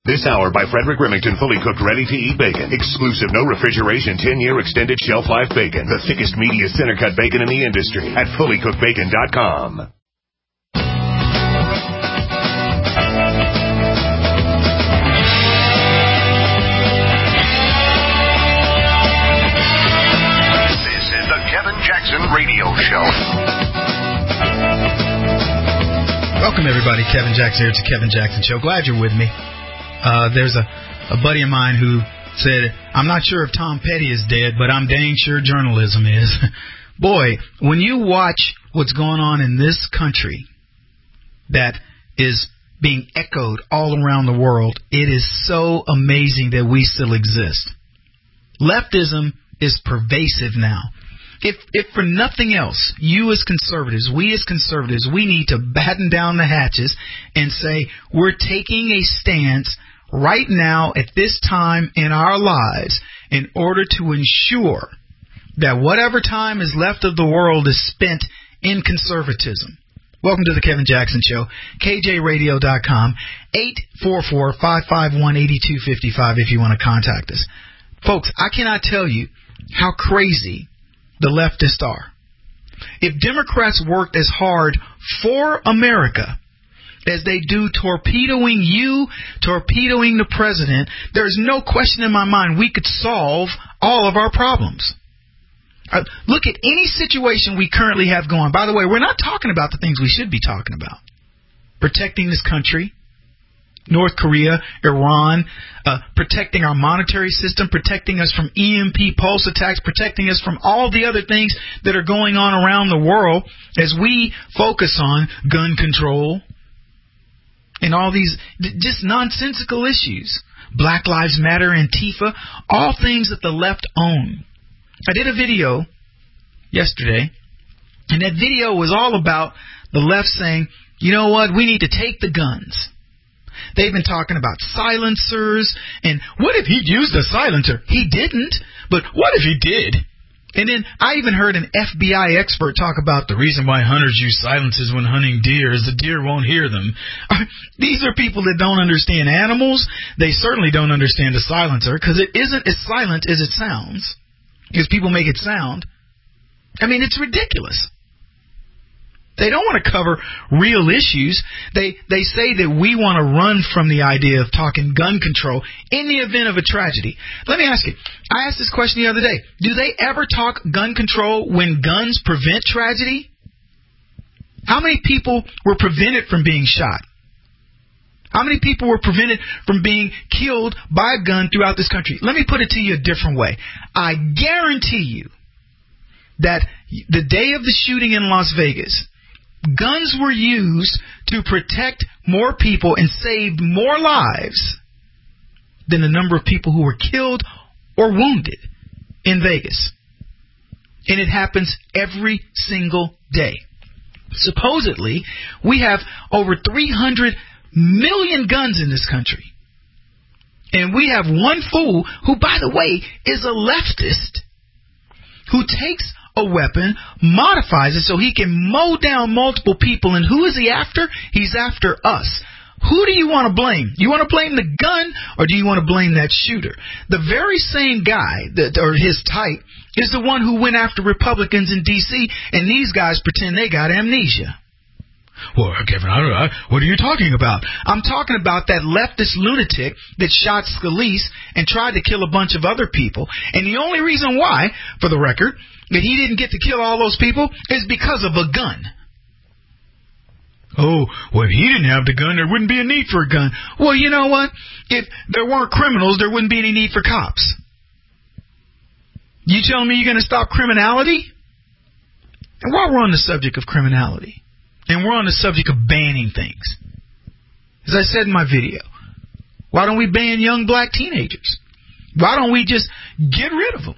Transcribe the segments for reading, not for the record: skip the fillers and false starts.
This hour by Frederick Remington, fully cooked, ready-to-eat bacon. Exclusive, no refrigeration, 10-year extended shelf life bacon. The thickest, meatiest, center-cut bacon in the industry at fullycookedbacon.com. This is the Kevin Jackson Radio Show. Welcome, everybody. Kevin Jackson here. It's the Kevin Jackson Show. Glad you're with me. There's a buddy of mine who said, I'm not sure if Tom Petty is dead, but I'm dang sure journalism is. Boy, when you watch what's going on in this country that is being echoed all around the world, it is so amazing that we still exist. Leftism is pervasive now. If for nothing else, you as conservatives, we as conservatives, we need to batten down the hatches and say we're taking a stance right now at this time in our lives in order to ensure that whatever time is left of the world is spent in conservatism. Welcome to the Kevin Jackson Show, KJRadio.com, 844-551-8255 if you want to contact us. Folks, I cannot tell you how crazy the leftists are. If Democrats worked as hard for America as they do torpedoing you, torpedoing the president, there's no question in my mind we could solve all of our problems. Look at any situation we currently have going. By the way, we're not talking about the things we should be talking about. Protecting this country, North Korea, Iran, protecting our monetary system, protecting us from EMP pulse attacks, protecting us from all the other things that are going on around the world as we focus on gun control and all these just nonsensical issues. Black Lives Matter, Antifa, all things that the left own. I did a video yesterday, and that video was all about the left saying, you know what, we need to take the guns. They've been talking about silencers, and what if he'd used a silencer? He didn't, but what if he did? And then I even heard an FBI expert talk about the reason why hunters use silencers when hunting deer is the deer won't hear them. These are people that don't understand animals. They certainly don't understand a silencer because it isn't as silent as it sounds, because people make it sound. I mean, it's ridiculous. They don't want to cover real issues. They say that we want to run from the idea of talking gun control in the event of a tragedy. Let me ask you. I asked this question the other day. Do they ever talk gun control when guns prevent tragedy? How many people were prevented from being shot? How many people were prevented from being killed by a gun throughout this country? Let me put it to you a different way. I guarantee you that the day of the shooting in Las Vegas, guns were used to protect more people and saved more lives than the number of people who were killed or wounded in Vegas. And it happens every single day. Supposedly, we have over 300 million guns in this country. And we have one fool who, by the way, is a leftist who takes a weapon, modifies it so he can mow down multiple people. And who is he after? He's after us. Who do you want to blame? You want to blame the gun, or do you want to blame that shooter? The very same guy, or his type, is the one who went after Republicans in D.C., and these guys pretend they got amnesia. Well, Kevin, what are you talking about? I'm talking about that leftist lunatic that shot Scalise and tried to kill a bunch of other people. And the only reason why, for the record, that he didn't get to kill all those people is because of a gun. Oh, well, if he didn't have the gun, there wouldn't be a need for a gun. Well, you know what? If there weren't criminals, there wouldn't be any need for cops. You telling me you're going to stop criminality? And while we're on the subject of criminality, and we're on the subject of banning things, as I said in my video, why don't we ban young black teenagers? Why don't we just get rid of them?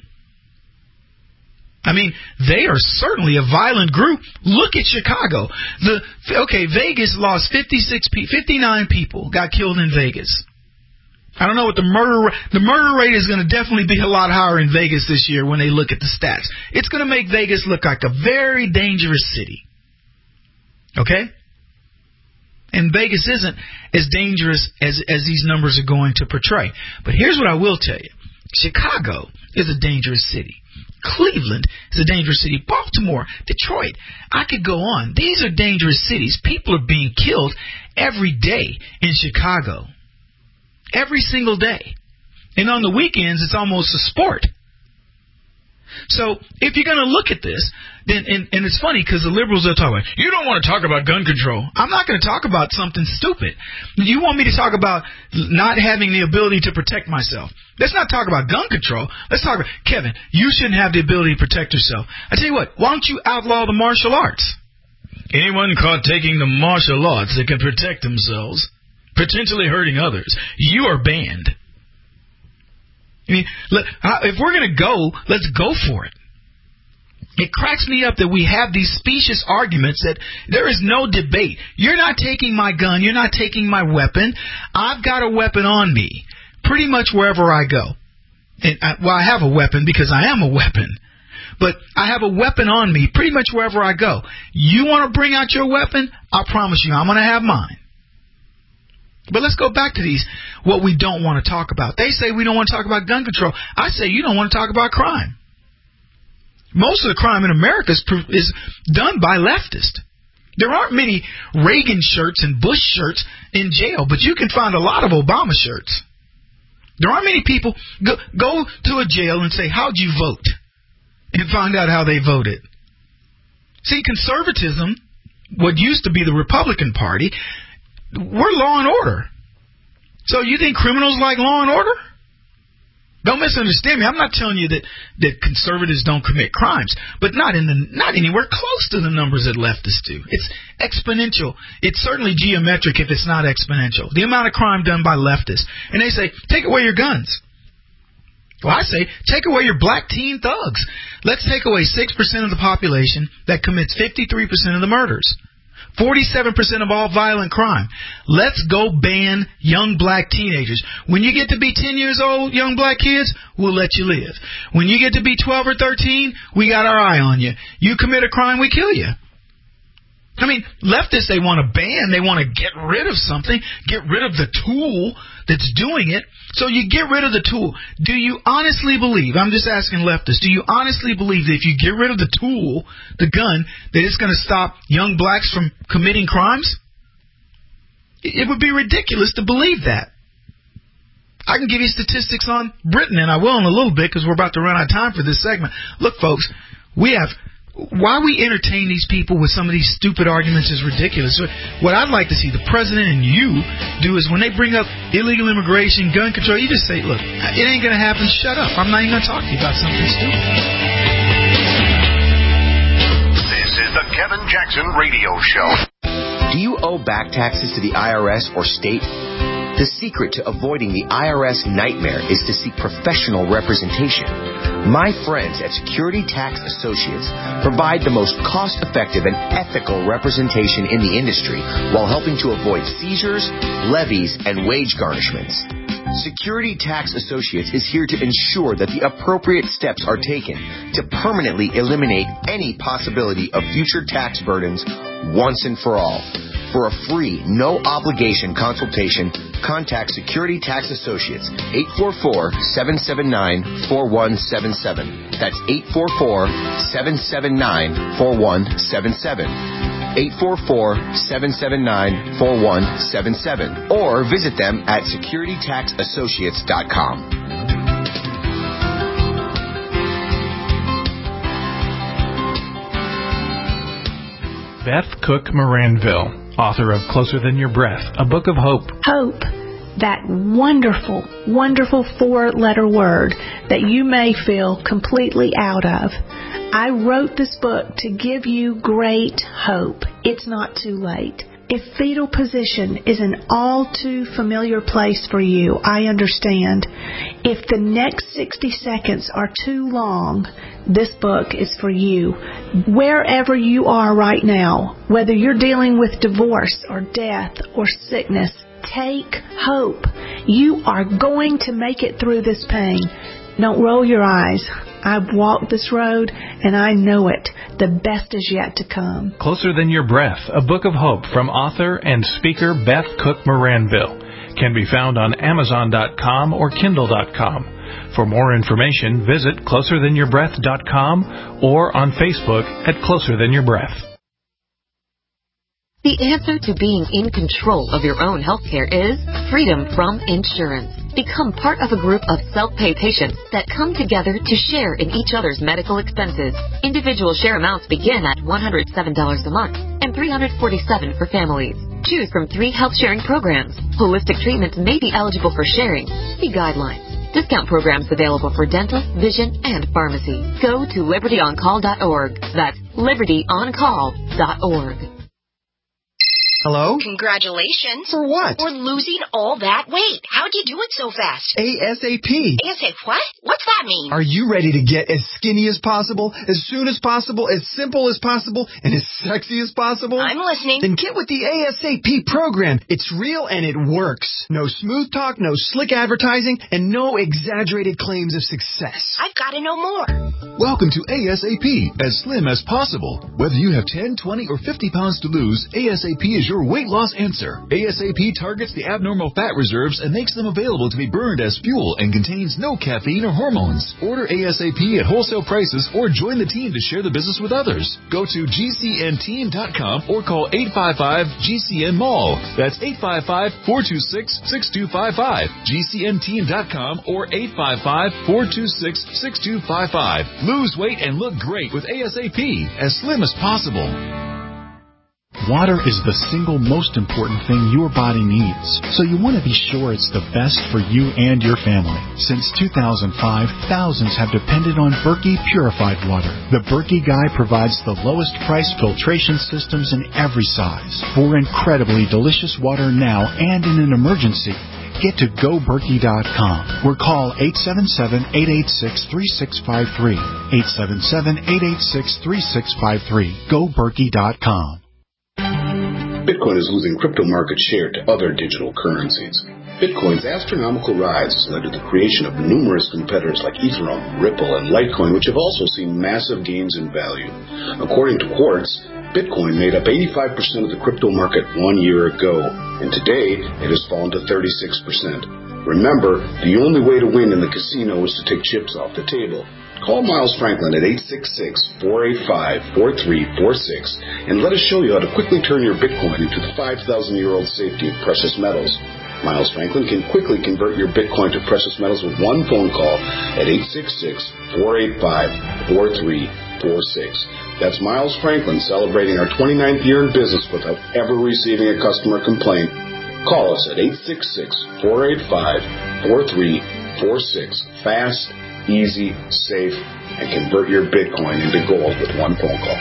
I mean, they are certainly a violent group. Look at Chicago. Vegas lost 59 people got killed in Vegas. I don't know what the murder rate is going to definitely be a lot higher in Vegas this year when they look at the stats. It's going to make Vegas look like a very dangerous city. Okay? And Vegas isn't as dangerous as these numbers are going to portray. But here's what I will tell you. Chicago is a dangerous city. Cleveland is a dangerous city. Baltimore, Detroit, I could go on. These are dangerous cities. People are being killed every day in Chicago. Every single day. And on the weekends, it's almost a sport. So if you're going to look at this, then and it's funny because the liberals are talking about, you don't want to talk about gun control. I'm not going to talk about something stupid. You want me to talk about not having the ability to protect myself. Let's not talk about gun control. Let's talk about, Kevin, you shouldn't have the ability to protect yourself. I tell you what, why don't you outlaw the martial arts? Anyone caught taking the martial arts that can protect themselves, potentially hurting others, you are banned. I mean, if we're going to go, let's go for it. It cracks me up that we have these specious arguments that there is no debate. You're not taking my gun. You're not taking my weapon. I've got a weapon on me pretty much wherever I go. And I have a weapon because I am a weapon. But I have a weapon on me pretty much wherever I go. You want to bring out your weapon? I promise you I'm going to have mine. But let's go back to these, what we don't want to talk about. They say we don't want to talk about gun control. I say you don't want to talk about crime. Most of the crime in America is done by leftists. There aren't many Reagan shirts and Bush shirts in jail, but you can find a lot of Obama shirts. There aren't many people go to a jail and say, how'd you vote? And find out how they voted. See, conservatism, what used to be the Republican Party, we're law and order. So you think criminals like law and order? Don't misunderstand me. I'm not telling you that conservatives don't commit crimes, but not anywhere close to the numbers that leftists do. It's exponential. It's certainly geometric if it's not exponential. The amount of crime done by leftists. And they say, take away your guns. Well, I say, take away your black teen thugs. Let's take away 6% of the population that commits 53% of the murders. 47% of all violent crime. Let's go ban young black teenagers. When you get to be 10 years old, young black kids, we'll let you live. When you get to be 12 or 13, we got our eye on you. You commit a crime, we kill you. I mean, leftists, they want to ban, they want to get rid of something, get rid of the tool that's doing it. So you get rid of the tool. Do you honestly believe, I'm just asking leftists, do you honestly believe that if you get rid of the tool, the gun, that it's going to stop young blacks from committing crimes? It would be ridiculous to believe that. I can give you statistics on Britain, and I will in a little bit because we're about to run out of time for this segment. Look, folks, why we entertain these people with some of these stupid arguments is ridiculous. So what I'd like to see the president and you do is when they bring up illegal immigration, gun control, you just say, look, it ain't going to happen. Shut up. I'm not even going to talk to you about something stupid. This is the Kevin Jackson Radio Show. Do you owe back taxes to the IRS or state? The secret to avoiding the IRS nightmare is to seek professional representation. My friends at Security Tax Associates provide the most cost-effective and ethical representation in the industry while helping to avoid seizures, levies, and wage garnishments. Security Tax Associates is here to ensure that the appropriate steps are taken to permanently eliminate any possibility of future tax burdens once and for all. For a free, no-obligation consultation, contact Security Tax Associates, 844-779-4177. That's 844-779-4177. 844-779-4177. Or visit them at securitytaxassociates.com. Beth Cook Moranville, author of Closer Than Your Breath, a book of hope. Hope, that wonderful, wonderful four-letter word that you may feel completely out of. I wrote this book to give you great hope. It's not too late. If fetal position is an all too familiar place for you, I understand. If the next 60 seconds are too long, this book is for you. Wherever you are right now, whether you're dealing with divorce or death or sickness, take hope. You are going to make it through this pain. Don't roll your eyes. I've walked this road, and I know it. The best is yet to come. Closer Than Your Breath, a book of hope from author and speaker Beth Cook Moranville, can be found on Amazon.com or Kindle.com. For more information, visit CloserThanYourBreath.com or on Facebook at Closer Than Your Breath. The answer to being in control of your own healthcare is freedom from insurance. Become part of a group of self-pay patients that come together to share in each other's medical expenses. Individual share amounts begin at $107 a month and $347 for families. Choose from 3 health-sharing programs. Holistic treatments may be eligible for sharing. See guidelines. Discount programs available for dental, vision, and pharmacy. Go to libertyoncall.org. That's libertyoncall.org. Hello? Congratulations. For what? For losing all that weight. How'd you do it so fast? ASAP. ASAP what? What's that mean? Are you ready to get as skinny as possible, as soon as possible, as simple as possible, and as sexy as possible? I'm listening. Then get with the ASAP program. It's real and it works. No smooth talk, no slick advertising, and no exaggerated claims of success. I've got to know more. Welcome to ASAP, as slim as possible. Whether you have 10, 20, or 50 pounds to lose, ASAP is your weight loss answer. ASAP targets the abnormal fat reserves and makes them available to be burned as fuel and contains no caffeine or hormones. Order ASAP at wholesale prices or join the team to share the business with others. Go to GCNteam.com or call 855-GCN-MALL. That's 855-426-6255. GCNteam.com or 855-426-6255. Lose weight and look great with ASAP, as slim as possible. Water is the single most important thing your body needs, so you want to be sure it's the best for you and your family. Since 2005, thousands have depended on Berkey purified water. The Berkey Guy provides the lowest price filtration systems in every size for incredibly delicious water now and in an emergency. Get to GoBerkey.com or call 877-886-3653. 877-886-3653. GoBerkey.com. Bitcoin is losing crypto market share to other digital currencies. Bitcoin's astronomical rise has led to the creation of numerous competitors like Ethereum, Ripple, and Litecoin, which have also seen massive gains in value. According to Quartz, Bitcoin made up 85% of the crypto market 1 year ago, and today it has fallen to 36%. Remember, the only way to win in the casino is to take chips off the table. Call Miles Franklin at 866-485-4346 and let us show you how to quickly turn your Bitcoin into the 5,000-year-old safety of precious metals. Miles Franklin can quickly convert your Bitcoin to precious metals with one phone call at 866-485-4346. That's Miles Franklin celebrating our 29th year in business without ever receiving a customer complaint. Call us at 866-485-4346. Fast, easy, safe, and convert your Bitcoin into gold with one phone call.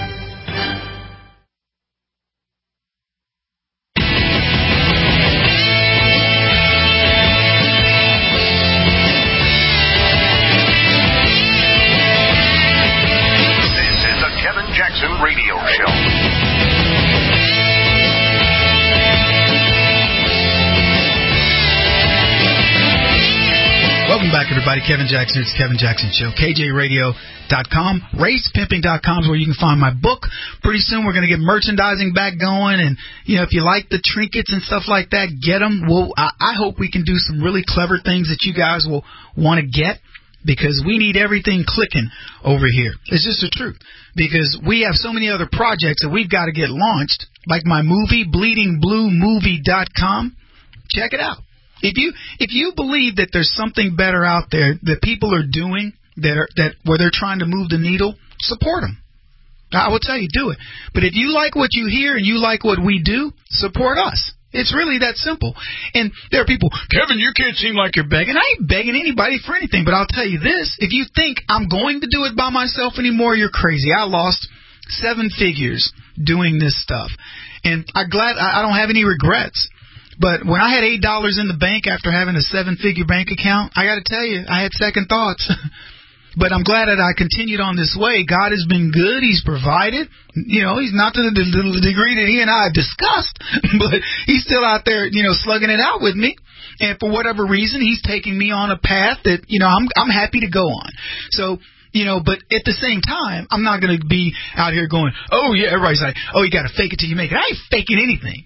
This is the Kevin Jackson Radio Show. Welcome back, everybody. Kevin Jackson. It's Kevin Jackson Show. KJRadio.com. RacePimping.com is where you can find my book. Pretty soon we're going to get merchandising back going. And, if you like the trinkets and stuff like that, get them. I hope we can do some really clever things that you guys will want to get, because we need everything clicking over here. It's just the truth. Because we have so many other projects that we've got to get launched, like my movie, BleedingBlueMovie.com. Check it out. If you believe that there's something better out there that people are doing that where they're trying to move the needle, support them. I will tell you, do it. But if you like what you hear and you like what we do, support us. It's really that simple. And there are people, Kevin, you can't seem like you're begging. I ain't begging anybody for anything. But I'll tell you this, if you think I'm going to do it by myself anymore, you're crazy. I lost 7 figures doing this stuff. And I'm glad I don't have any regrets. But when I had $8 in the bank after having a 7-figure bank account, I got to tell you, I had second thoughts. But I'm glad that I continued on this way. God has been good. He's provided. He's not to the degree that he and I have discussed, but he's still out there, slugging it out with me. And for whatever reason, he's taking me on a path that, I'm happy to go on. So, but at the same time, I'm not going to be out here going, oh, yeah, everybody's like, oh, you got to fake it till you make it. I ain't faking anything.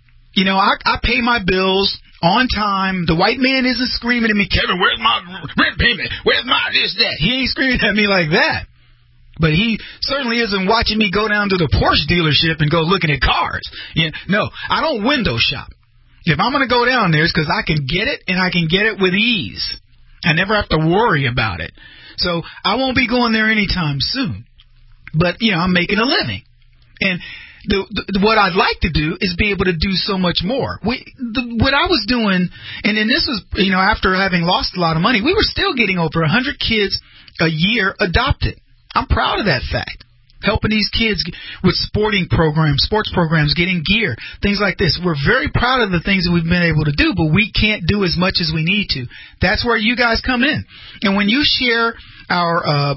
I pay my bills on time. The white man isn't screaming at me, Kevin, where's my rent payment? Where's my this, that? He ain't screaming at me like that. But he certainly isn't watching me go down to the Porsche dealership and go looking at cars. No, I don't window shop. If I'm going to go down there, it's because I can get it, and I can get it with ease. I never have to worry about it. So I won't be going there anytime soon. But, I'm making a living. And what I'd like to do is be able to do so much more. What I was doing, and then this was, after having lost a lot of money, we were still getting over 100 kids a year adopted. I'm proud of that fact. Helping these kids with sports programs, getting gear, things like this. We're very proud of the things that we've been able to do, but we can't do as much as we need to. That's where you guys come in. And when you share our,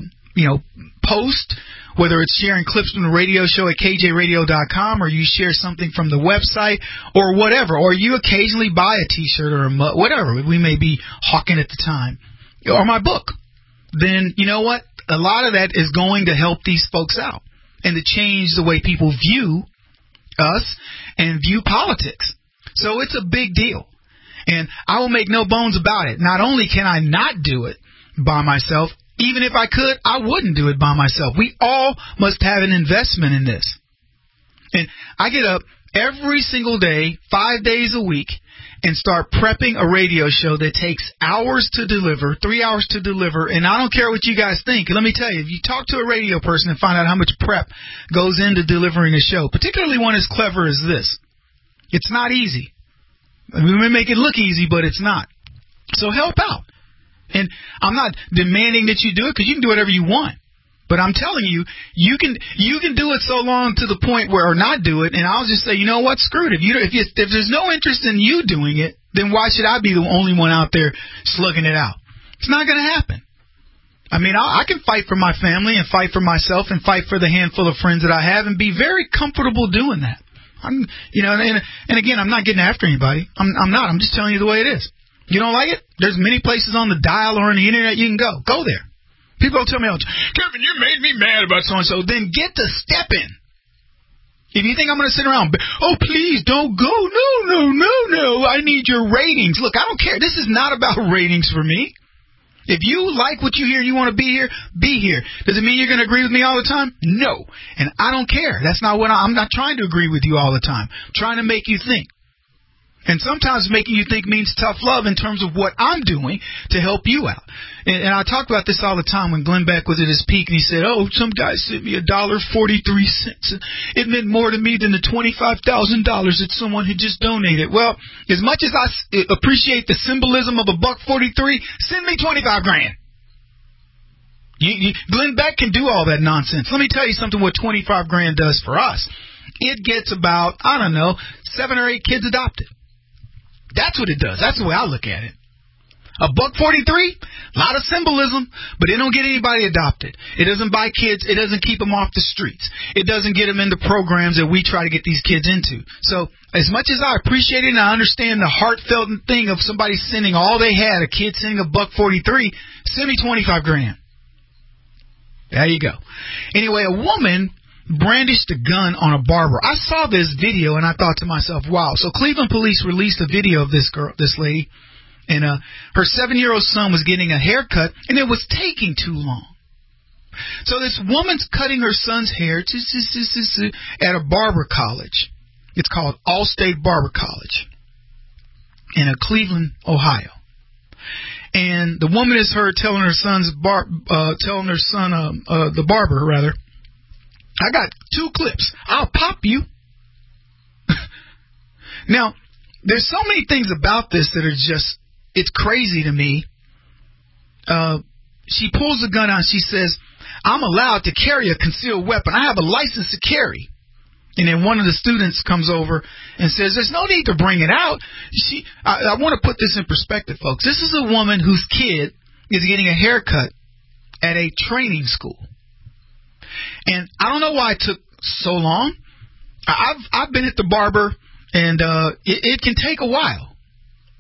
post, whether it's sharing clips from the radio show at kjradio.com, or you share something from the website, or whatever, or you occasionally buy a T-shirt or whatever we may be hawking at the time, or my book, then you know what? A lot of that is going to help these folks out and to change the way people view us and view politics. So it's a big deal. And I will make no bones about it. Not only can I not do it by myself, even if I could, I wouldn't do it by myself. We all must have an investment in this. And I get up every single day, 5 days a week, and start prepping a radio show that takes hours to deliver, 3 hours to deliver, and I don't care what you guys think. Let me tell you, if you talk to a radio person and find out how much prep goes into delivering a show, particularly one as clever as this, it's not easy. We may make it look easy, but it's not. So help out. And I'm not demanding that you do it, because you can do whatever you want. But I'm telling you, you can do it so long to the point where, or not do it, and I'll just say, you know what, screw it. If there's no interest in you doing it, then why should I be the only one out there slugging it out? It's not going to happen. I mean, I can fight for my family and fight for myself and fight for the handful of friends that I have and be very comfortable doing that. And again, I'm not getting after anybody. I'm not. I'm just telling you the way it is. You don't like it? There's many places on the dial or on the internet you can go. Go there. People tell me, Kevin, you made me mad about so-and-so. Then get to stepping. If you think I'm going to sit around, oh, please don't go. No. I need your ratings. Look, I don't care. This is not about ratings for me. If you like what you hear and you want to be here, be here. Does it mean you're going to agree with me all the time? No. And I don't care. That's not what I'm not trying to agree with you all the time. I'm trying to make you think. And sometimes making you think means tough love in terms of what I'm doing to help you out. And I talk about this all the time when Glenn Beck was at his peak and he said, oh, some guy sent me $1.43. It meant more to me than the $25,000 that someone had just donated. Well, as much as I appreciate the symbolism of $1.43, send me $25,000. Glenn Beck can do all that nonsense. Let me tell you something what $25,000 does for us. It gets about, 7 or 8 kids adopted. That's what it does. That's the way I look at it. $1.43, a lot of symbolism, but it don't get anybody adopted. It doesn't buy kids. It doesn't keep them off the streets. It doesn't get them into programs that we try to get these kids into. So as much as I appreciate it and I understand the heartfelt thing of somebody sending all they had, a kid sending $1.43, send me $25,000. There you go. Anyway, a woman brandished a gun on a barber. I saw this video and I thought to myself, wow. So Cleveland police released a video of this lady, and her 7-year-old son was getting a haircut and it was taking too long. So this woman's cutting her son's hair at a barber college. It's called Allstate Barber College in Cleveland, Ohio. And the woman is heard telling her son, the barber rather, I got 2 clips. I'll pop you. Now, there's so many things about this that are just, it's crazy to me. She pulls the gun out. She says, I'm allowed to carry a concealed weapon. I have a license to carry. And then one of the students comes over and says, there's no need to bring it out. I want to put this in perspective, folks. This is a woman whose kid is getting a haircut at a training school. And I don't know why it took so long. I've been at the barber, and it can take a while.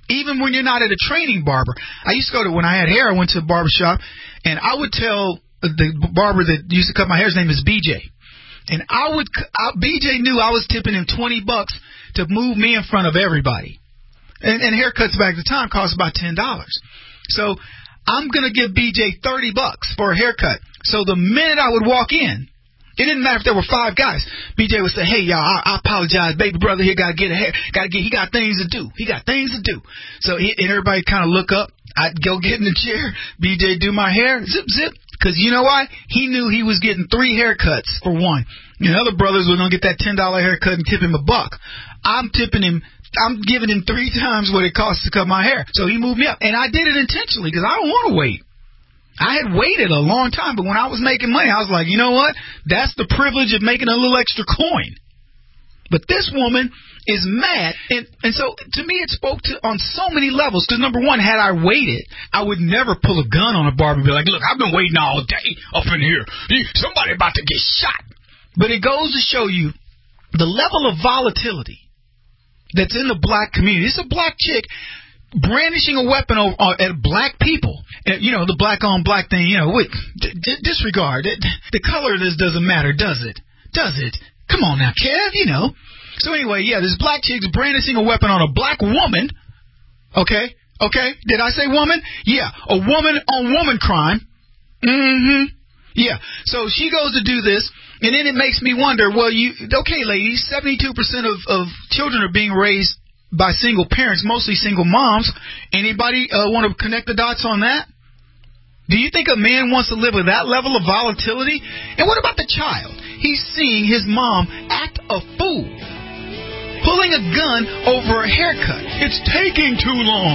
Even when you're not at a training barber. I used to go to, when I had hair, I went to a barber shop, and I would tell the barber that used to cut my hair, his name is BJ. And BJ knew I was tipping him $20 to move me in front of everybody. And haircuts back at the time cost about $10. So I'm going to give BJ $30 for a haircut. So the minute I would walk in, it didn't matter if there were 5 guys. BJ would say, hey, y'all, I apologize. Baby brother here got to get a hair. He got things to do. So and everybody kind of look up. I'd go get in the chair. BJ do my hair. Zip, zip. Because you know why? He knew he was getting 3 haircuts for one. And other brothers were going to get that $10 haircut and tip him $1. I'm giving him 3 times what it costs to cut my hair. So he moved me up. And I did it intentionally because I don't want to wait. I had waited a long time, but when I was making money, I was like, you know what? That's the privilege of making a little extra coin. But this woman is mad. And so, to me, it spoke to on so many levels. Because, number one, had I waited, I would never pull a gun on a barber and be like, look, I've been waiting all day up in here. Somebody about to get shot. But it goes to show you the level of volatility that's in the black community. It's a black chick brandishing a weapon at black people. You know, the black on black thing, you know, disregard it. The color of this doesn't matter, does it? Come on now, Kev, you know. So anyway, yeah, this black chick's brandishing a weapon on a black woman. Okay? Did I say woman? Yeah, a woman on woman crime. Yeah, so she goes to do this, and then it makes me wonder, well, okay, ladies, 72% of children are being raised by single parents, mostly single moms. Anybody want to connect the dots on that? Do you think a man wants to live with that level of volatility? And what about the child? He's seeing his mom act a fool, pulling a gun over a haircut. It's taking too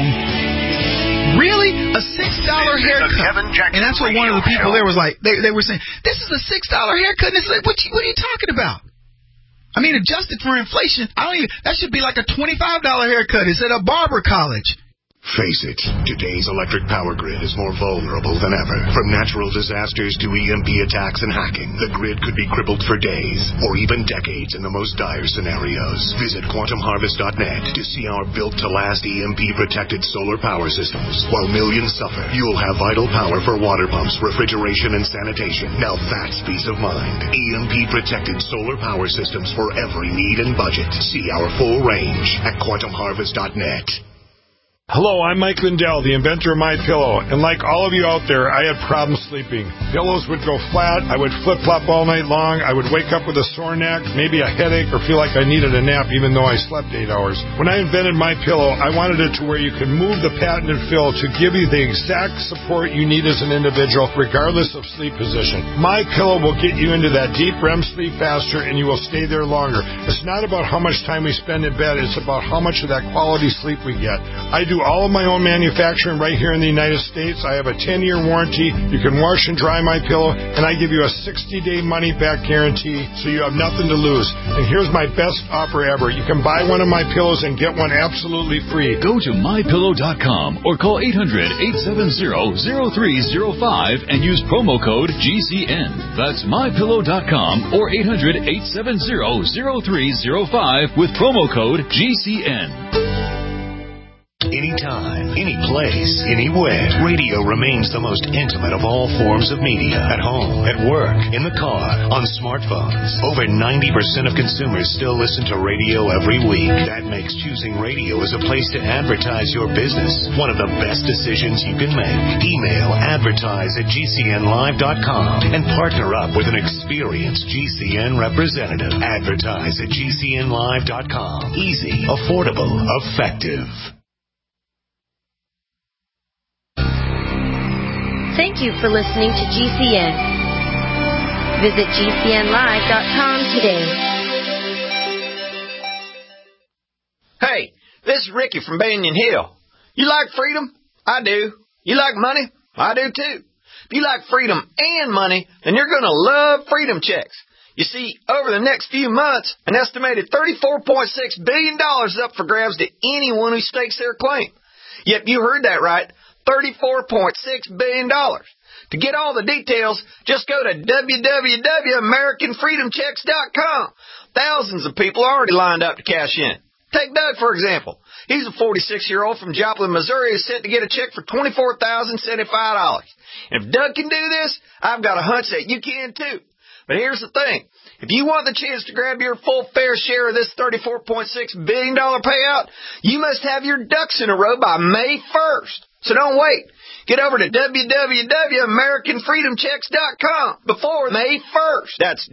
long. Really? A $6 haircut? And that's what one of the people there was like. They were saying, this is a $6 haircut. And it's like, what are you talking about? I mean, adjusted for inflation, that should be like a $25 haircut. It's at a barber college. Face it, today's electric power grid is more vulnerable than ever. From natural disasters to EMP attacks and hacking, the grid could be crippled for days or even decades in the most dire scenarios. Visit quantumharvest.net to see our built-to-last EMP-protected solar power systems. While millions suffer, you'll have vital power for water pumps, refrigeration, and sanitation. Now that's peace of mind. EMP-protected solar power systems for every need and budget. See our full range at quantumharvest.net. Hello, I'm Mike Lindell, the inventor of MyPillow, and like all of you out there, I had problems sleeping. Pillows would go flat, I would flip-flop all night long, I would wake up with a sore neck, maybe a headache, or feel like I needed a nap even though I slept 8 hours. When I invented MyPillow, I wanted it to where you could move the patented fill to give you the exact support you need as an individual, regardless of sleep position. MyPillow will get you into that deep REM sleep faster, and you will stay there longer. It's not about how much time we spend in bed, it's about how much of that quality sleep we get. I do all of my own manufacturing right here in the United States. I have a 10-year warranty. You can wash and dry my pillow, and I give you a 60-day money-back guarantee, so you have nothing to lose. And here's my best offer ever. You can buy one of my pillows and get one absolutely free. Go to mypillow.com or call 800-870-0305 and use promo code GCN. That's mypillow.com or 800-870-0305 with promo code GCN. Anytime, any place, anywhere. Radio remains the most intimate of all forms of media. At home, at work, in the car, on smartphones. Over 90% of consumers still listen to radio every week. That makes choosing radio as a place to advertise your business one of the best decisions you can make. Email advertise@gcnlive.com and partner up with an experienced GCN representative. Advertise at gcnlive.com. Easy, affordable, effective. Thank you for listening to GCN. Visit GCNlive.com today. Hey, this is Ricky from Banyan Hill. You like freedom? I do. You like money? I do too. If you like freedom and money, then you're going to love Freedom Checks. You see, over the next few months, an estimated $34.6 billion is up for grabs to anyone who stakes their claim. Yep, you heard that right. $34.6 billion. To get all the details, just go to www.AmericanFreedomChecks.com. Thousands of people are already lined up to cash in. Take Doug, for example. He's a 46-year-old from Joplin, Missouri, who's set to get a check for $24,075. And if Doug can do this, I've got a hunch that you can too. But here's the thing. If you want the chance to grab your full fair share of this $34.6 billion payout, you must have your ducks in a row by May 1st. So don't wait. Get over to www.AmericanFreedomChecks.com before May 1st. That's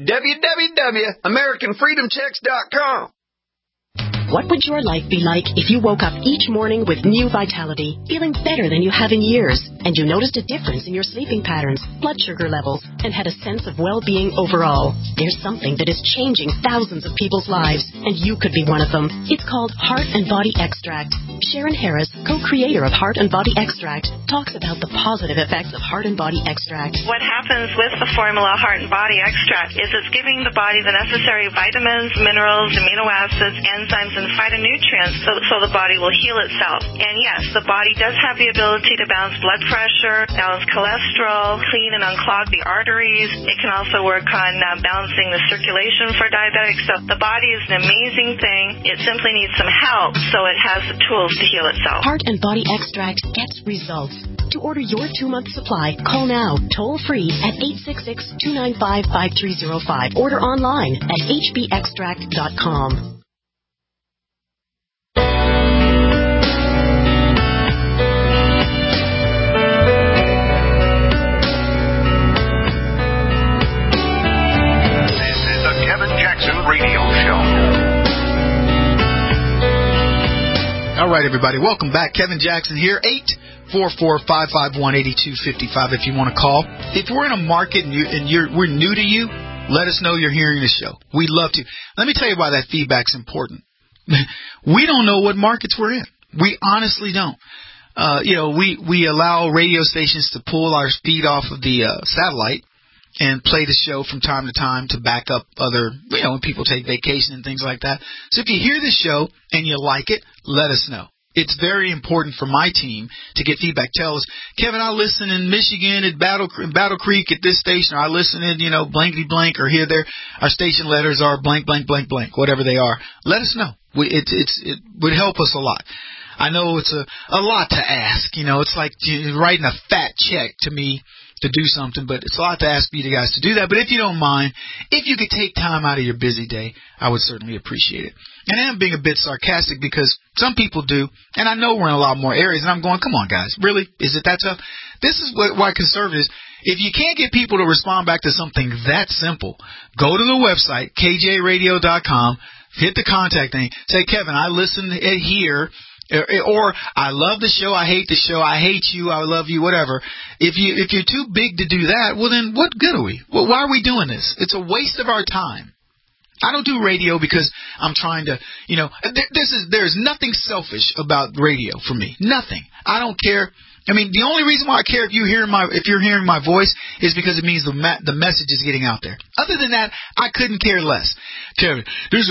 www.AmericanFreedomChecks.com. What would your life be like if you woke up each morning with new vitality, feeling better than you have in years, and you noticed a difference in your sleeping patterns, blood sugar levels, and had a sense of well-being overall? There's something that is changing thousands of people's lives, and you could be one of them. It's called Heart and Body Extract. Sharon Harris, co-creator of Heart and Body Extract, talks about the positive effects of Heart and Body Extract. What happens with the formula Heart and Body Extract is it's giving the body the necessary vitamins, minerals, amino acids, enzymes, and phytonutrients so the body will heal itself. And yes, the body does have the ability to balance blood pressure, balance cholesterol, clean and unclog the arteries. It can also work on balancing the circulation for diabetics. So the body is an amazing thing. It simply needs some help so it has the tools to heal itself. Heart and Body Extract gets results. To order your 2-month supply, call now, toll-free at 866-295-5305. Order online at hbextract.com. All right, everybody. Welcome back. Kevin Jackson here. 844-551-8255 if you want to call. If we're in a market and we're new to you, let us know you're hearing the show. We'd love to. Let me tell you why that feedback's important. We don't know what markets we're in. We honestly don't. We allow radio stations to pull our feed off of the satellite and play the show from time to time to back up other, when people take vacation and things like that. So if you hear the show and you like it, let us know. It's very important for my team to get feedback. Tell us, Kevin, I listen in Michigan at Battle Creek at this station, or I listen in, blankety blank, or here there. Our station letters are blank, blank, blank, blank, whatever they are. Let us know. It would help us a lot. I know it's a lot to ask. It's like writing a fat check to me to do something, but it's a lot to ask you guys to do that. But if you don't mind, if you could take time out of your busy day, I would certainly appreciate it. And I am being a bit sarcastic because some people do, and I know we're in a lot more areas, and I'm going, come on, guys, really? Is it that tough? This is why conservatives, if you can't get people to respond back to something that simple, go to the website, kjradio.com, hit the contact thing, say, Kevin, I listen here, or I love the show, I hate the show, I hate you, I love you, whatever. If you're too big to do that, well then what good are we? Well, why are we doing this? It's a waste of our time. I don't do radio because I'm trying to, there's nothing selfish about radio for me. Nothing. I don't care. I mean, the only reason why I care if you're hearing my voice is because it means the message is getting out there. Other than that, I couldn't care less. Kevin,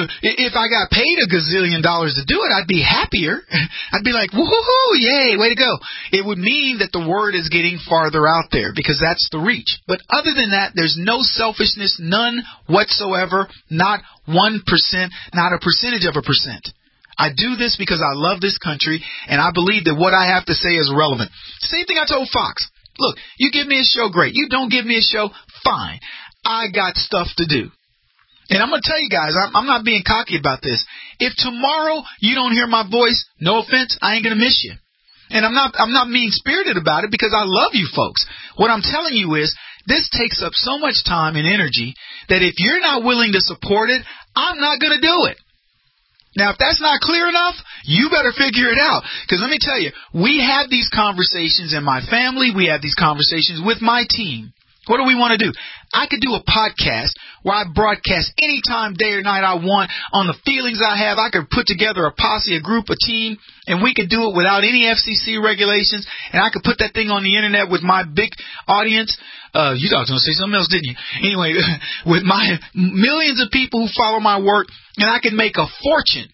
if I got paid $1 gazillion to do it, I'd be happier. I'd be like, woohoo, yay, way to go. It would mean that the word is getting farther out there because that's the reach. But other than that, there's no selfishness, none whatsoever, not 1%, not a percentage of a percent. I do this because I love this country, and I believe that what I have to say is relevant. Same thing I told Fox. Look, you give me a show, great. You don't give me a show, fine. I got stuff to do. And I'm going to tell you guys, I'm not being cocky about this. If tomorrow you don't hear my voice, no offense, I ain't going to miss you. And I'm not mean-spirited about it because I love you folks. What I'm telling you is this takes up so much time and energy that if you're not willing to support it, I'm not going to do it. Now, if that's not clear enough, you better figure it out. Because let me tell you, we have these conversations in my family. We have these conversations with my team. What do we want to do? I could do a podcast where I broadcast anytime, day or night I want on the feelings I have. I could put together a posse, a group, a team, and we could do it without any FCC regulations. And I could put that thing on the internet with my big audience. You thought I was going to say something else, didn't you? Anyway, with my millions of people who follow my work, and I can make a fortune.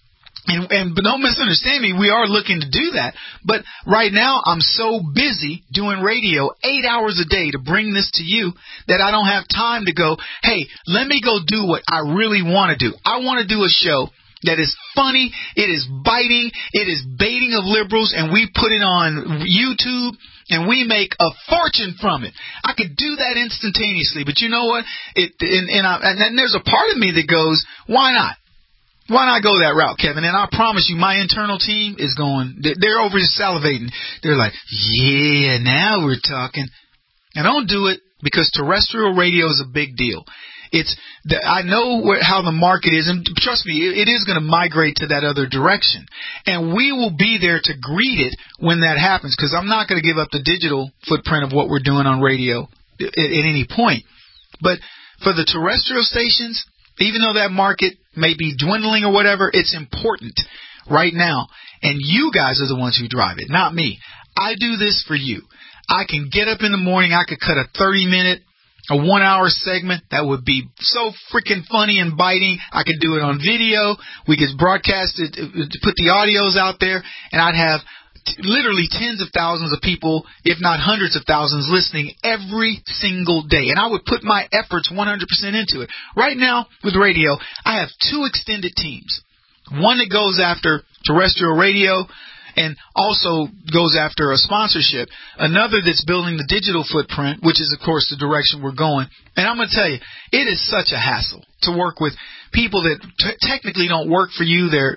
And don't misunderstand me, we are looking to do that. But right now, I'm so busy doing radio 8 hours a day to bring this to you that I don't have time to go, hey, let me go do what I really want to do. I want to do a show that is funny, it is biting, it is baiting of liberals, and we put it on YouTube, and we make a fortune from it. I could do that instantaneously, but you know what? And there's a part of me that goes, why not? Why not go that route, Kevin? And I promise you, my internal team is going, they're over salivating. They're like, yeah, now we're talking. And don't do it because terrestrial radio is a big deal. I know how the market is, and trust me, it is going to migrate to that other direction. And we will be there to greet it when that happens, because I'm not going to give up the digital footprint of what we're doing on radio at any point. But for the terrestrial stations, even though that market may be dwindling or whatever, it's important right now. And you guys are the ones who drive it, not me. I do this for you. I can get up in the morning, I could cut a 30-minute, a 1-hour segment that would be so freaking funny and biting. I could do it on video. We could broadcast it, put the audios out there, and I'd have literally tens of thousands of people, if not hundreds of thousands, listening every single day. And I would put my efforts 100% into it. Right now, with radio, I have 2 extended teams. One that goes after terrestrial radio and also goes after a sponsorship. Another that's building the digital footprint, which is, of course, the direction we're going. And I'm going to tell you, it is such a hassle to work with people that technically don't work for you. They're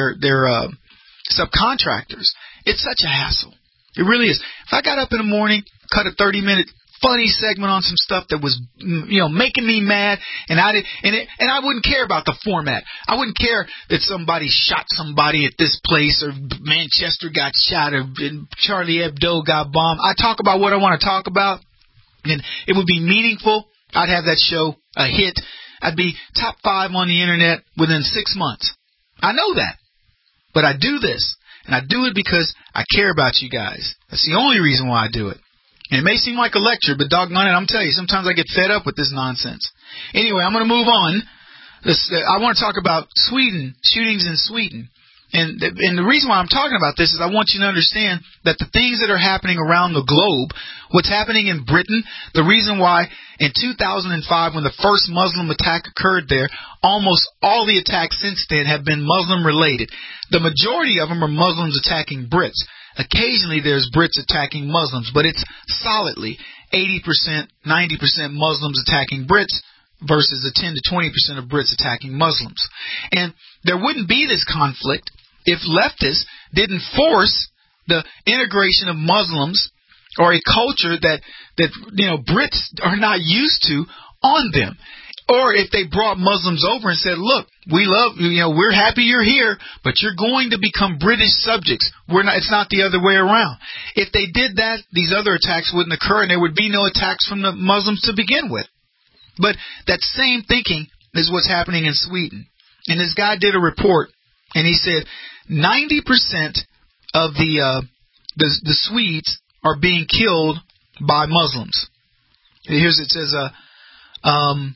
subcontractors. It's such a hassle. It really is. If I got up in the morning, cut a 30-minute funny segment on some stuff that was, making me mad, and I wouldn't care about the format. I wouldn't care that somebody shot somebody at this place, or Manchester got shot, or Charlie Hebdo got bombed. I talk about what I want to talk about, and it would be meaningful. I'd have that show a hit. I'd be top 5 on the internet within 6 months. I know that, but I do this, and I do it because I care about you guys. That's the only reason why I do it. And it may seem like a lecture, but doggone it, I'm telling you, sometimes I get fed up with this nonsense. Anyway, I'm going to move on. I want to talk about Sweden, shootings in Sweden. And the reason why I'm talking about this is I want you to understand that the things that are happening around the globe, what's happening in Britain, the reason why in 2005 when the first Muslim attack occurred there, almost all the attacks since then have been Muslim related. The majority of them are Muslims attacking Brits. Occasionally there's Brits attacking Muslims, but it's solidly 80%, 90% Muslims attacking Brits versus the 10 to 20% of Brits attacking Muslims. And there wouldn't be this conflict if leftists didn't force the integration of Muslims or a culture that Brits are not used to on them. Or if they brought Muslims over and said, look, we love you, we're happy you're here, but you're going to become British subjects. It's not the other way around. If they did that, these other attacks wouldn't occur and there would be no attacks from the Muslims to begin with. But that same thinking is what's happening in Sweden. And this guy did a report, and he said 90% of the Swedes are being killed by Muslims. Here's it says, I'm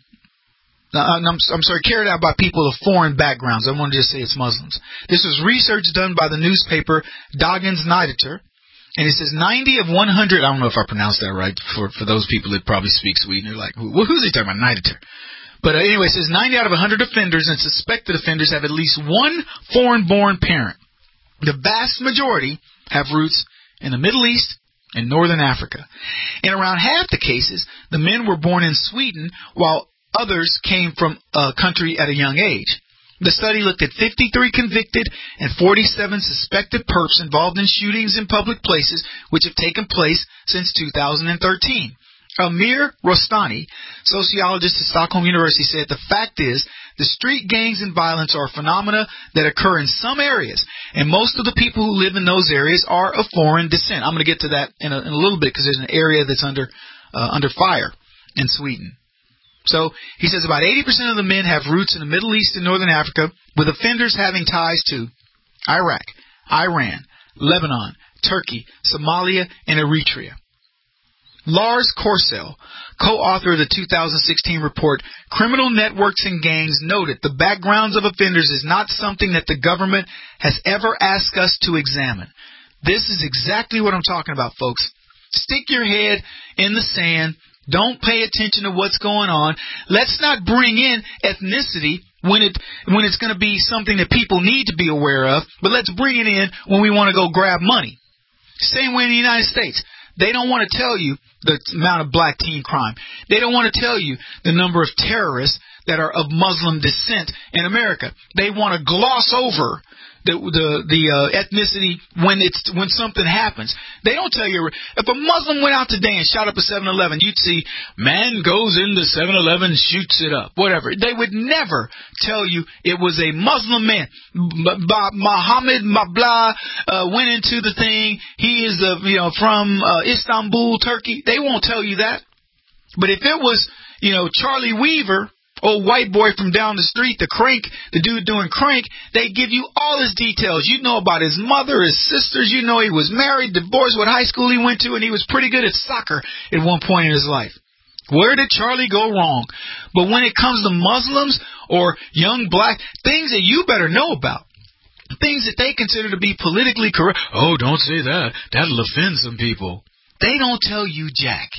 sorry, carried out by people of foreign backgrounds. I want to just say it's Muslims. This was research done by the newspaper Dagens Nyheter. And it says 90 of 100, I don't know if I pronounced that right for those people that probably speak Sweden. They're like, who's he talking about, Nyheter? But anyway, it says 90 out of 100 offenders and suspected offenders have at least one foreign-born parent. The vast majority have roots in the Middle East and Northern Africa. In around half the cases, the men were born in Sweden, while others came from a country at a young age. The study looked at 53 convicted and 47 suspected perps involved in shootings in public places which have taken place since 2013. Amir Rostani, sociologist at Stockholm University, said the fact is the street gangs and violence are phenomena that occur in some areas, and most of the people who live in those areas are of foreign descent. I'm going to get to that in a little bit because there's an area that's under fire in Sweden. So he says about 80% of the men have roots in the Middle East and Northern Africa, with offenders having ties to Iraq, Iran, Lebanon, Turkey, Somalia, and Eritrea. Lars Korsell, co-author of the 2016 report, Criminal Networks and Gangs, noted the backgrounds of offenders is not something that the government has ever asked us to examine. This is exactly what I'm talking about, folks. Stick your head in the sand. Don't pay attention to what's going on. Let's not bring in ethnicity when it's going to be something that people need to be aware of, but let's bring it in when we want to go grab money. Same way in the United States. They don't want to tell you the amount of black teen crime. They don't want to tell you the number of terrorists that are of Muslim descent in America. They want to gloss over the ethnicity when something happens. They don't tell you. If a Muslim went out today and shot up a 7-Eleven, you'd see man goes into 7-Eleven, shoots it up, whatever. They would never tell you it was a Muslim man. Mohammed Mabla went into the thing. He is from Istanbul, Turkey. They won't tell you that. But if it was Charlie Weaver, old white boy from down the street, the dude doing crank, they give you all his details. You know about his mother, his sisters. You know he was married, divorced, what high school he went to, and he was pretty good at soccer at one point in his life. Where did Charlie go wrong? But when it comes to Muslims or young black, things that you better know about, things that they consider to be politically correct. Oh, don't say that. That'll offend some people. They don't tell you jack.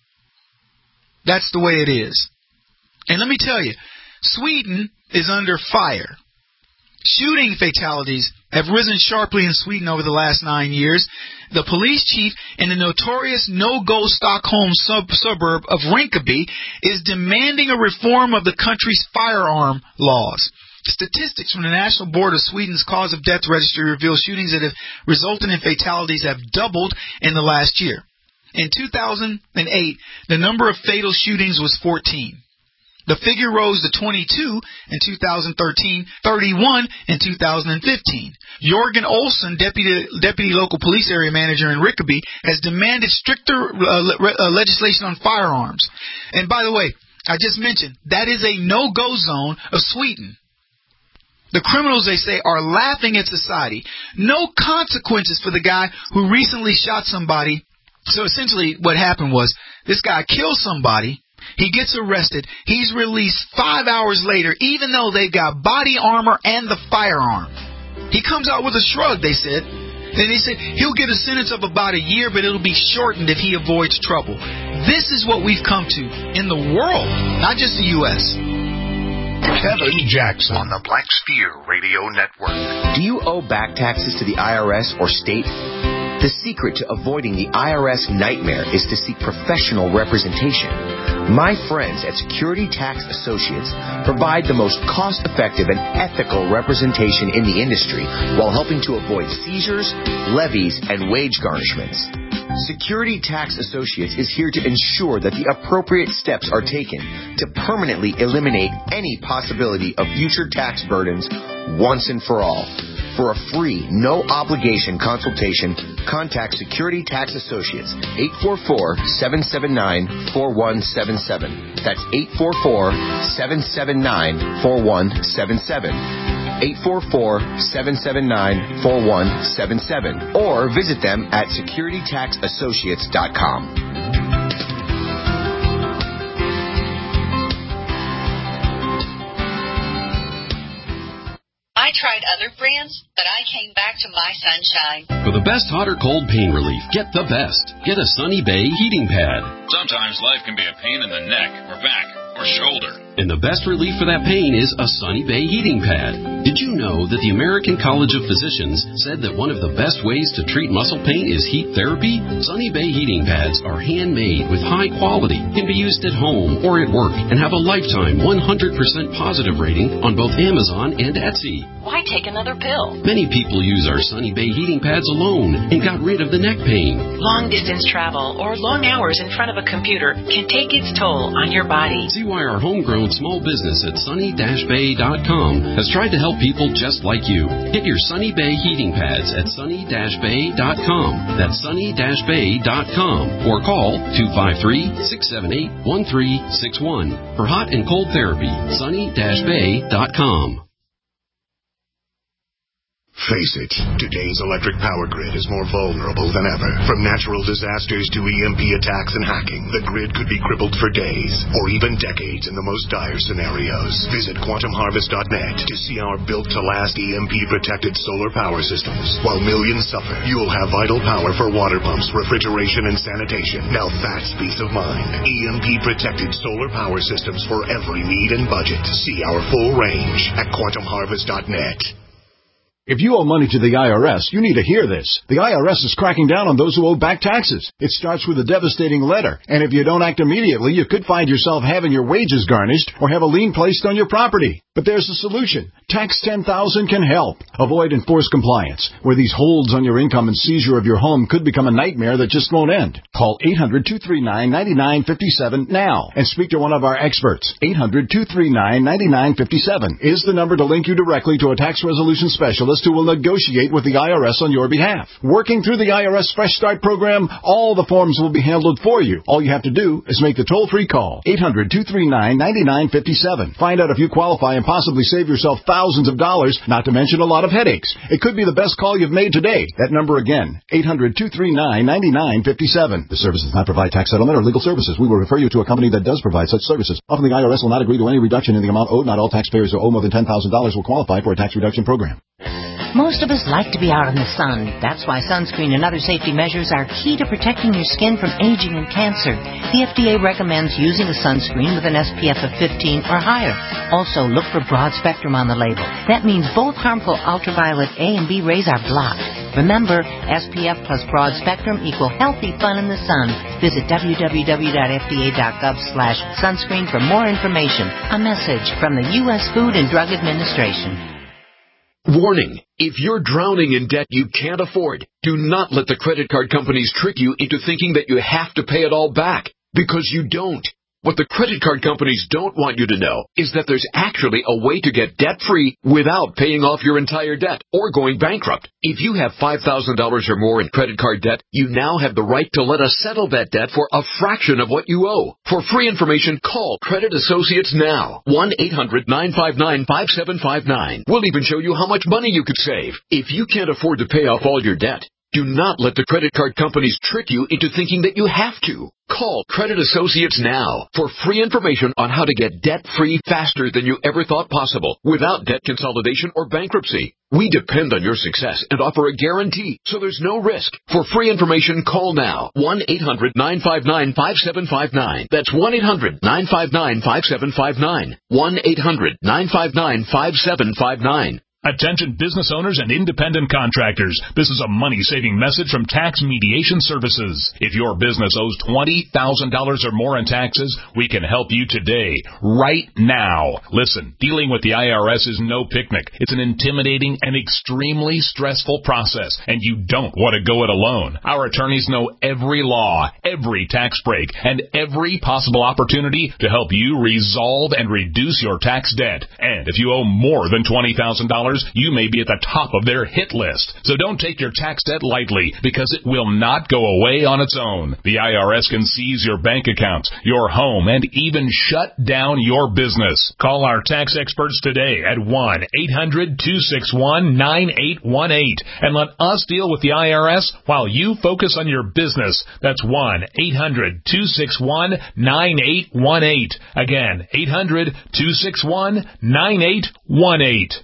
That's the way it is. And let me tell you, Sweden is under fire. Shooting fatalities have risen sharply in Sweden over the last 9 years. The police chief in the notorious no-go Stockholm suburb of Rinkeby is demanding a reform of the country's firearm laws. Statistics from the National Board of Sweden's Cause of Death Registry reveal shootings that have resulted in fatalities have doubled in the last year. In 2008, the number of fatal shootings was 14. The figure rose to 22 in 2013, 31 in 2015. Jorgen Olsen, deputy local police area manager in Rinkeby, has demanded stricter legislation on firearms. And by the way, I just mentioned, that is a no-go zone of Sweden. The criminals, they say, are laughing at society. No consequences for the guy who recently shot somebody. So essentially what happened was this guy killed somebody. He gets arrested. He's released 5 hours later, even though they've got body armor and the firearm. He comes out with a shrug, they said. And they said he'll get a sentence of about a year, but it'll be shortened if he avoids trouble. This is what we've come to in the world, not just the U.S. Kevin Jackson on the Black Sphere Radio Network. Do you owe back taxes to the IRS or state? The secret to avoiding the IRS nightmare is to seek professional representation. My friends at Security Tax Associates provide the most cost-effective and ethical representation in the industry while helping to avoid seizures, levies, and wage garnishments. Security Tax Associates is here to ensure that the appropriate steps are taken to permanently eliminate any possibility of future tax burdens once and for all. For a free, no-obligation consultation, contact Security Tax Associates, 844-779-4177. That's 844-779-4177. 844-779-4177. Or visit them at securitytaxassociates.com. I tried other brands, but I came back to My Sunshine. For the best hot or cold pain relief, get the best. Get a Sunny Bay heating pad. Sometimes life can be a pain in the neck or back or shoulder. And the best relief for that pain is a Sunny Bay heating pad. Did you know that the American College of Physicians said that one of the best ways to treat muscle pain is heat therapy? Sunny Bay heating pads are handmade with high quality, can be used at home or at work, and have a lifetime 100% positive rating on both Amazon and Etsy. Why take another pill? Many people use our Sunny Bay heating pads alone and got rid of the neck pain. Long distance travel or long hours in front of a computer can take its toll on your body. See why our homegrown small business at sunny-bay.com has tried to help people just like you. Get your Sunny Bay heating pads at sunny-bay.com. That's sunny-bay.com. Or call 253-678-1361 for hot and cold therapy. sunny-bay.com. Face it, today's electric power grid is more vulnerable than ever. From natural disasters to EMP attacks and hacking, the grid could be crippled for days or even decades in the most dire scenarios. Visit quantumharvest.net to see our built-to-last EMP-protected solar power systems. While millions suffer, you'll have vital power for water pumps, refrigeration, and sanitation. Now that's peace of mind. EMP-protected solar power systems for every need and budget. See our full range at quantumharvest.net. If you owe money to the IRS, you need to hear this. The IRS is cracking down on those who owe back taxes. It starts with a devastating letter, and if you don't act immediately, you could find yourself having your wages garnished or have a lien placed on your property. But there's a solution. Tax 10,000 can help. Avoid enforced compliance, where these holds on your income and seizure of your home could become a nightmare that just won't end. Call 800-239-9957 now and speak to one of our experts. 800-239-9957 is the number to link you directly to a tax resolution specialist who will negotiate with the IRS on your behalf. Working through the IRS Fresh Start program, all the forms will be handled for you. All you have to do is make the toll-free call. 800-239-9957. Find out if you qualify and possibly save yourself thousands of dollars, not to mention a lot of headaches. It could be the best call you've made today. That number again, 800-239-9957. The service does not provide tax settlement or legal services. We will refer you to a company that does provide such services. Often the IRS will not agree to any reduction in the amount owed. Not all taxpayers who owe more than $10,000 will qualify for a tax reduction program. Most of us like to be out in the sun. That's why sunscreen and other safety measures are key to protecting your skin from aging and cancer. The FDA recommends using a sunscreen with an SPF of 15 or higher. Also, look for broad spectrum on the label. That means both harmful ultraviolet A and B rays are blocked. Remember, SPF plus broad spectrum equal healthy fun in the sun. Visit www.fda.gov/sunscreen for more information. A message from the U.S. Food and Drug Administration. Warning, if you're drowning in debt you can't afford, do not let the credit card companies trick you into thinking that you have to pay it all back, because you don't. What the credit card companies don't want you to know is that there's actually a way to get debt-free without paying off your entire debt or going bankrupt. If you have $5,000 or more in credit card debt, you now have the right to let us settle that debt for a fraction of what you owe. For free information, call Credit Associates now. 1-800-959-5759. We'll even show you how much money you could save. If you can't afford to pay off all your debt, do not let the credit card companies trick you into thinking that you have to. Call Credit Associates now for free information on how to get debt-free faster than you ever thought possible without debt consolidation or bankruptcy. We depend on your success and offer a guarantee, so there's no risk. For free information, call now. 1-800-959-5759. That's 1-800-959-5759. 1-800-959-5759. Attention business owners and independent contractors. This is a money-saving message from Tax Mediation Services. If your business owes $20,000 or more in taxes, we can help you today, right now. Listen, dealing with the IRS is no picnic. It's an intimidating and extremely stressful process, and you don't want to go it alone. Our attorneys know every law, every tax break, and every possible opportunity to help you resolve and reduce your tax debt. And if you owe more than $20,000, you may be at the top of their hit list. So don't take your tax debt lightly, because it will not go away on its own. The IRS can seize your bank accounts, your home, and even shut down your business. Call our tax experts today at 1-800-261-9818 and let us deal with the IRS while you focus on your business. That's 1-800-261-9818. Again, 800-261-9818.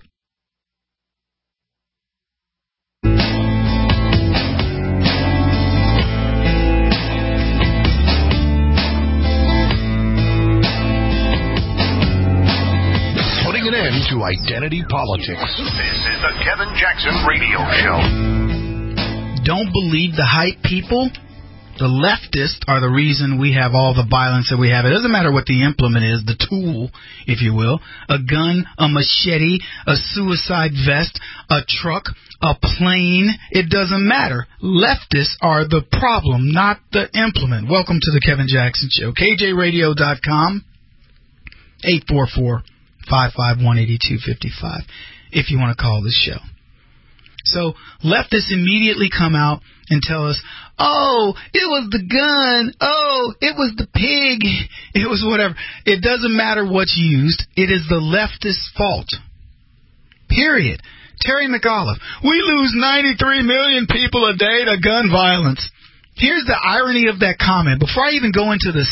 To identity politics. This is the Kevin Jackson Radio Show. Don't believe the hype, people. The leftists are the reason we have all the violence that we have. It doesn't matter what the implement is, the tool, if you will, a gun, a machete, a suicide vest, a truck, a plane. It doesn't matter. Leftists are the problem, not the implement. Welcome to the Kevin Jackson Show. KJRadio.com, 844-551-8255 if you want to call this show. So leftists immediately come out and tell us, oh, it was the gun, oh, it was the pig, it was whatever. It doesn't matter what's used. It is the leftist's fault. Period. Terry McAuliffe, we lose 93 million people a day to gun violence. Here's the irony of that comment. Before I even go into the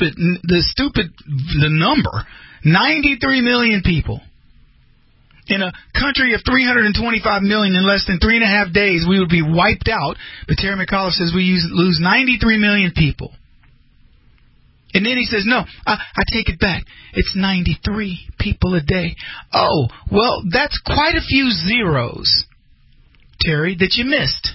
number, 93 million people. In a country of 325 million, in less than 3.5 days, we would be wiped out. But Terry McAuliffe says we lose 93 million people. And then he says, no, I take it back. It's 93 people a day. Oh, well, that's quite a few zeros, Terry, that you missed.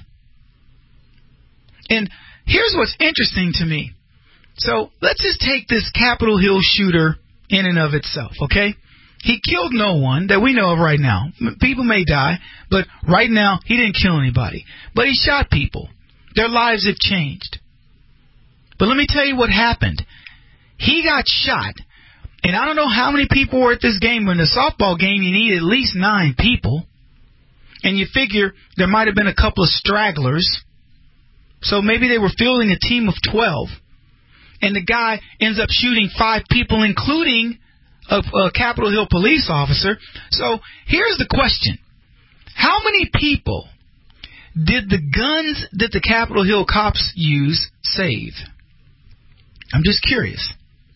And here's what's interesting to me. So let's just take this Capitol Hill shooter in and of itself, okay? He killed no one that we know of right now. People may die, but right now he didn't kill anybody. But he shot people. Their lives have changed. But let me tell you what happened. He got shot, and I don't know how many people were at this game. In the softball game, you need at least 9 people. And you figure there might have been a couple of stragglers. So maybe they were fielding a team of 12. And the guy ends up shooting 5 people, including a Capitol Hill police officer. So here's the question. How many people did the guns that the Capitol Hill cops use save? I'm just curious.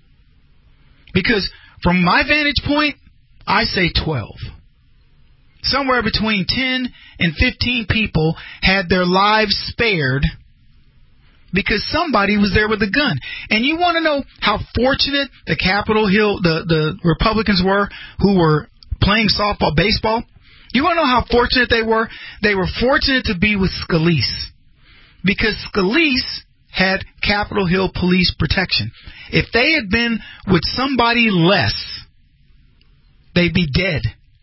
Because from my vantage point, I say 12. Somewhere between 10 and 15 people had their lives spared because somebody was there with a gun. And you want to know how fortunate the Capitol Hill, the Republicans were who were playing softball, baseball? You want to know how fortunate they were? They were fortunate to be with Scalise. Because Scalise had Capitol Hill police protection. If they had been with somebody less, they'd be dead.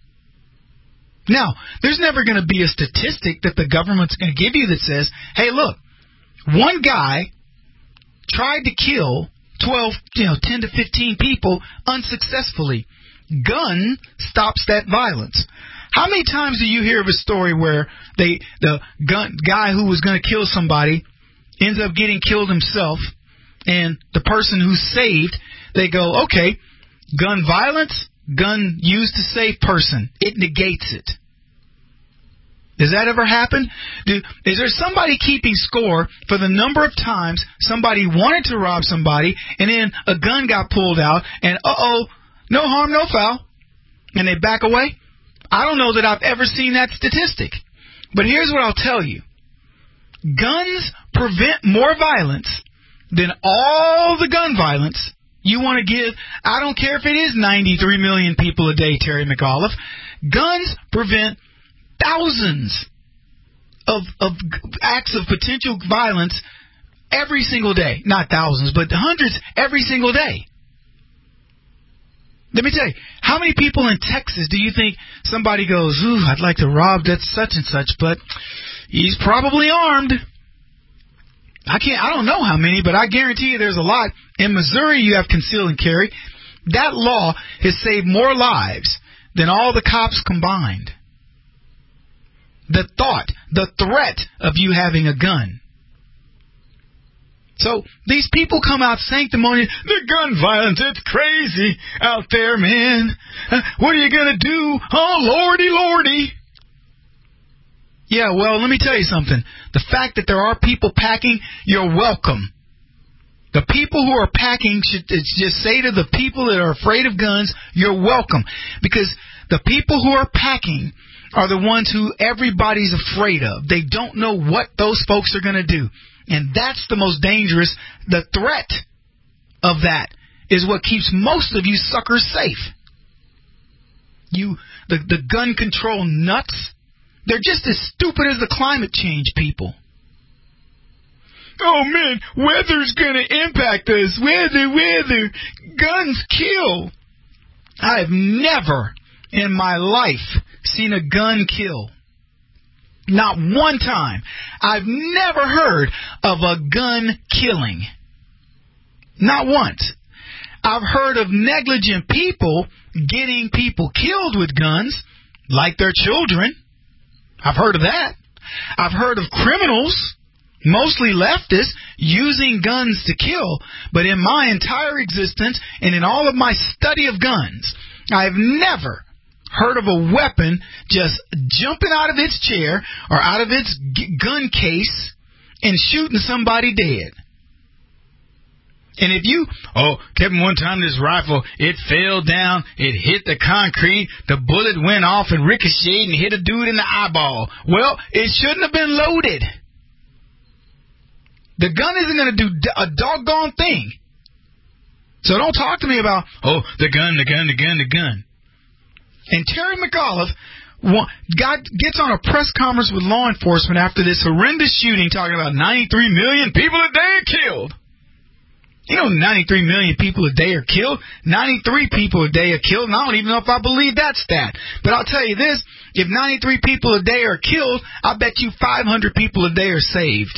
Now, there's never going to be a statistic that the government's going to give you that says, hey, look, one guy tried to kill 10 to 15 people unsuccessfully. Gun stops that violence. How many times do you hear of a story where the guy who was going to kill somebody ends up getting killed himself, and the person who's saved, they go, okay, gun violence, gun used to save person. It negates it. Does that ever happen? Is there somebody keeping score for the number of times somebody wanted to rob somebody, and then a gun got pulled out, and no harm, no foul, and they back away? I don't know that I've ever seen that statistic. But here's what I'll tell you. Guns prevent more violence than all the gun violence you want to give. I don't care if it is 93 million people a day, Terry McAuliffe. Guns prevent thousands of acts of potential violence every single day. Not thousands, but hundreds every single day. Let me tell you, how many people in Texas do you think somebody goes, ooh, I'd like to rob that such and such, but he's probably armed. I don't know how many, but I guarantee you there's a lot. In Missouri, you have conceal and carry. That law has saved more lives than all the cops combined. The thought, the threat of you having a gun. So these people come out sanctimonious. The gun violence, it's crazy out there, man. What are you going to do? Oh, lordy, lordy. Yeah, well, let me tell you something. The fact that there are people packing, you're welcome. The people who are packing should just say to the people that are afraid of guns, you're welcome. Because the people who are packing are the ones who everybody's afraid of. They don't know what those folks are going to do. And that's the most dangerous. The threat of that is what keeps most of you suckers safe. The gun control nuts, they're just as stupid as the climate change people. Oh, man, weather's going to impact us. Weather. Guns kill. I have never in my life seen a gun kill. Not one time. I've never heard of a gun killing. Not once. I've heard of negligent people getting people killed with guns, like their children. I've heard of that. I've heard of criminals, mostly leftists, using guns to kill. But in my entire existence and in all of my study of guns, I've never heard of a weapon just jumping out of its chair or out of its gun case and shooting somebody dead. And if you, Kevin, one time this rifle, it fell down, it hit the concrete, the bullet went off and ricocheted and hit a dude in the eyeball. Well, it shouldn't have been loaded. The gun isn't going to do a doggone thing. So don't talk to me about, the gun. And Terry McAuliffe gets on a press conference with law enforcement after this horrendous shooting, talking about 93 million people a day are killed. You know, 93 million people a day are killed. 93 people a day are killed, and I don't even know if I believe that stat. But I'll tell you this, if 93 people a day are killed, I bet you 500 people a day are saved.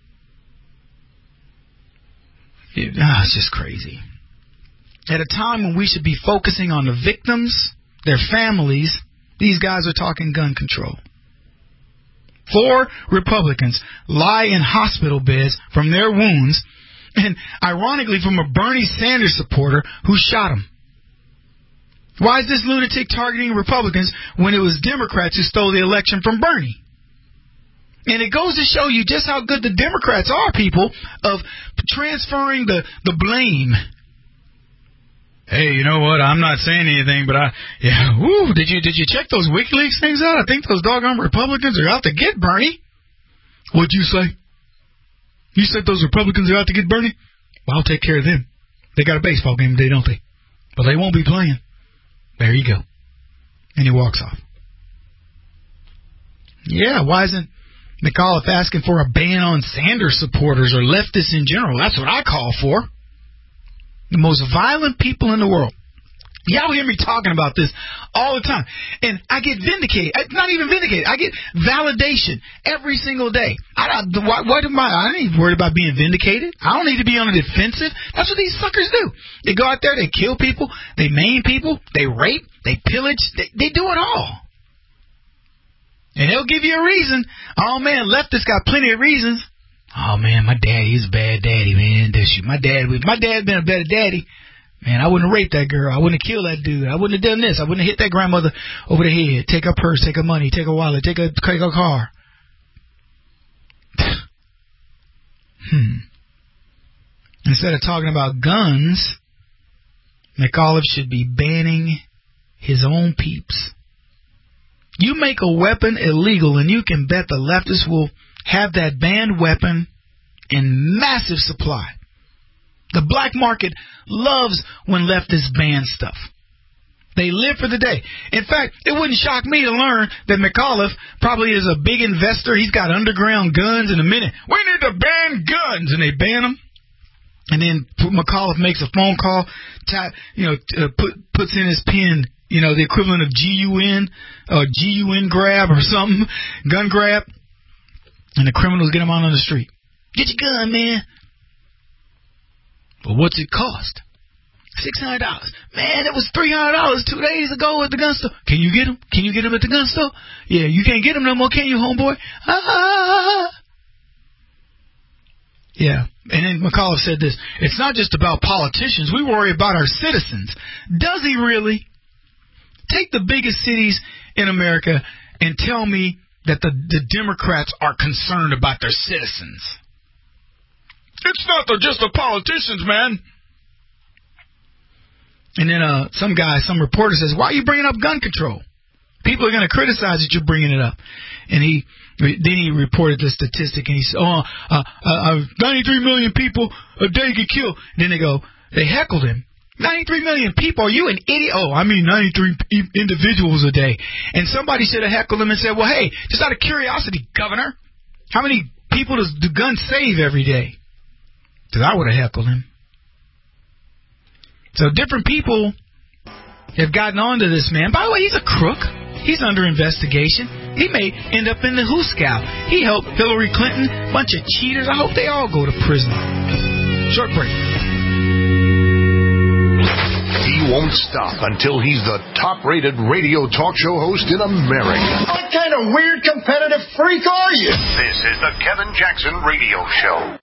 It's just crazy. At a time when we should be focusing on the victims, their families, these guys are talking gun control. 4 Republicans lie in hospital beds from their wounds, and ironically from a Bernie Sanders supporter who shot him. Why is this lunatic targeting Republicans when it was Democrats who stole the election from Bernie? And it goes to show you just how good the Democrats are, people, of transferring the blame. Hey, you know what? I'm not saying anything, but did you check those WikiLeaks things out? I think those doggone Republicans are out to get Bernie. What'd you say? You said those Republicans are out to get Bernie? Well, I'll take care of them. They got a baseball game today, don't they? But they won't be playing. There you go. And he walks off. Yeah, why isn't McAuliffe asking for a ban on Sanders supporters or leftists in general? That's what I call for. The most violent people in the world. Y'all hear me talking about this all the time. And I get vindicated. Not even vindicated. I get validation every single day. I ain't worried about being vindicated. I don't need to be on the defensive. That's what these suckers do. They go out there, they kill people, they maim people, they rape, they pillage, they do it all. And they'll give you a reason. Oh, man, leftists got plenty of reasons. Oh, man, my daddy is a bad daddy, man. My dad been a better daddy. Man, I wouldn't have raped that girl. I wouldn't have killed that dude. I wouldn't have done this. I wouldn't have hit that grandmother over the head. Take her purse, take her money, take her wallet, take her car. Instead of talking about guns, McAuliffe should be banning his own peeps. You make a weapon illegal, and you can bet the leftists will have that banned weapon in massive supply. The black market loves when leftists ban stuff. They live for the day. In fact, it wouldn't shock me to learn that McAuliffe probably is a big investor. He's got underground guns in a minute. We need to ban guns, and they ban them. And then McAuliffe makes a phone call, puts in his pen, the equivalent of GUN grab or something, gun grab, and the criminals get him out on the street. Get your gun, man. But what's it cost? $600. Man, it was $300 2 days ago at the gun store. Can you get them? Can you get them at the gun store? Yeah, you can't get them no more, can you, homeboy? Yeah. And then McAuliffe said this, it's not just about politicians. We worry about our citizens. Does he really? Take the biggest cities in America and tell me that the Democrats are concerned about their citizens. It's not just the politicians, man. And then some reporter says, why are you bringing up gun control? People are going to criticize that you're bringing it up. And then he reported the statistic, and he said, 93 million people a day get killed. And then they heckled him. 93 million people, are you an idiot? 93 individuals a day. And somebody should have heckled him and said, well, hey, just out of curiosity, Governor, how many people do guns save every day? Because I would have heckled him. So different people have gotten on to this man. By the way, he's a crook. He's under investigation. He may end up in the Who Scout. He helped Hillary Clinton, bunch of cheaters. I hope they all go to prison. Short break. He won't stop until he's the top-rated radio talk show host in America. What kind of weird competitive freak are you? This is the Kevin Jackson Radio Show.